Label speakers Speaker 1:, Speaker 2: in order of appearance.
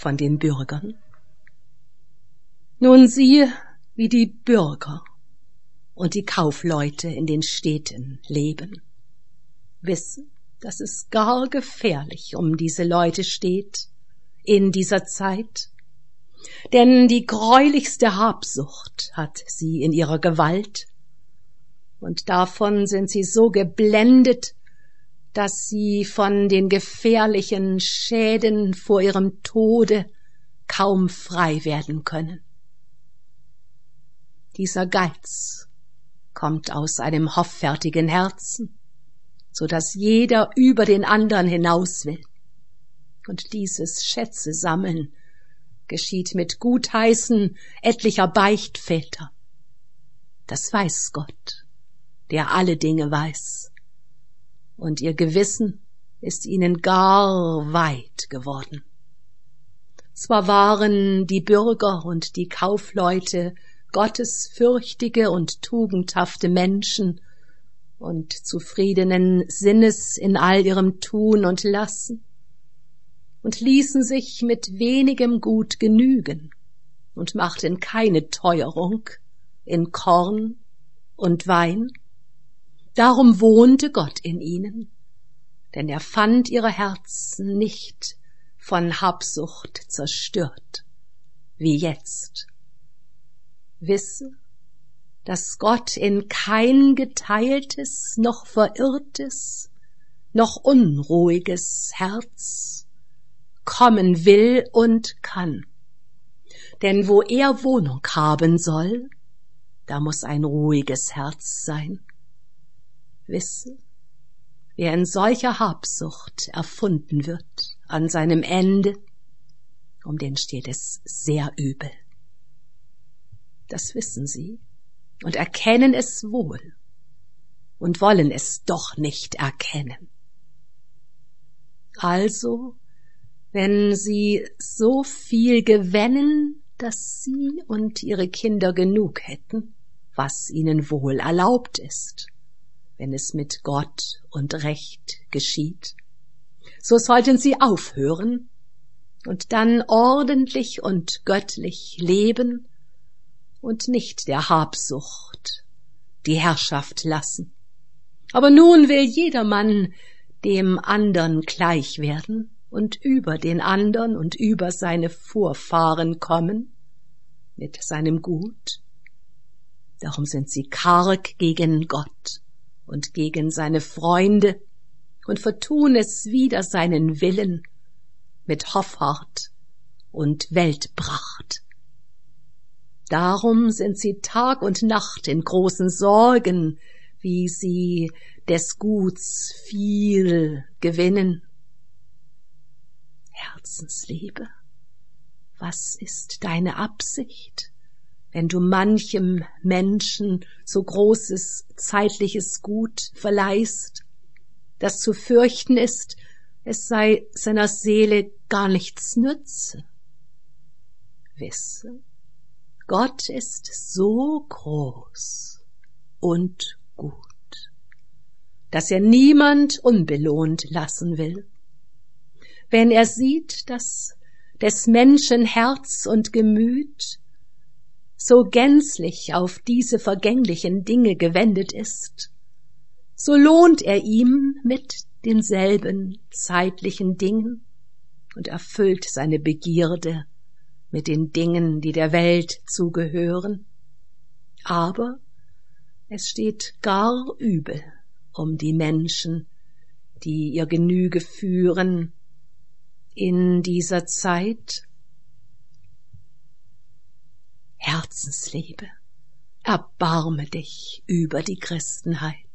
Speaker 1: von den Bürgern. Nun siehe, wie die Bürger und die Kaufleute in den Städten leben. Wisse, dass es gar gefährlich um diese Leute steht in dieser Zeit, denn die greulichste Habsucht hat sie in ihrer Gewalt, und davon sind sie so geblendet, dass sie von den gefährlichen Schäden vor ihrem Tode kaum frei werden können. Dieser Geiz kommt aus einem hoffärtigen Herzen, so dass jeder über den andern hinaus will. Und dieses Schätze sammeln geschieht mit Gutheißen etlicher Beichtväter. Das weiß Gott, der alle Dinge weiß, und ihr Gewissen ist ihnen gar weit geworden. Zwar waren die Bürger und die Kaufleute gottesfürchtige und tugendhafte Menschen und zufriedenen Sinnes in all ihrem Tun und Lassen und ließen sich mit wenigem Gut genügen und machten keine Teuerung in Korn und Wein. Darum wohnte Gott in ihnen, denn er fand ihre Herzen nicht von Habsucht zerstört, wie jetzt. Wisse, dass Gott in kein geteiltes, noch verirrtes, noch unruhiges Herz kommen will und kann. Denn wo er Wohnung haben soll, da muss ein ruhiges Herz sein. Wisse, wer in solcher Habsucht erfunden wird an seinem Ende, um den steht es sehr übel. Das wissen sie und erkennen es wohl und wollen es doch nicht erkennen. Also, wenn sie so viel gewännen, dass sie und ihre Kinder genug hätten, was ihnen wohl erlaubt ist, wenn es mit Gott und Recht geschieht, so sollten sie aufhören und dann ordentlich und göttlich leben und nicht der Habsucht die Herrschaft lassen. Aber nun will jedermann dem andern gleich werden und über den andern und über seine Vorfahren kommen mit seinem Gut. Darum sind sie karg gegen Gott und gegen seine Freunde und vertun es wider seinen Willen mit Hoffart und Weltpracht. Darum sind sie Tag und Nacht in großen Sorgen, wie sie des Guts viel gewinnen. Herzensliebe, was ist deine Absicht, wenn du manchem Menschen so großes zeitliches Gut verleihst, das zu fürchten ist, es sei seiner Seele gar nichts nütze? Wisse, Gott ist so groß und gut, dass er niemand unbelohnt lassen will. Wenn er sieht, dass des Menschen Herz und Gemüt so gänzlich auf diese vergänglichen Dinge gewendet ist, so lohnt er ihm mit denselben zeitlichen Dingen und erfüllt seine Begierde mit den Dingen, die der Welt zugehören. Aber es steht gar übel um die Menschen, die ihr Genüge führen in dieser Zeit. Herzensliebe, erbarme dich über die Christenheit.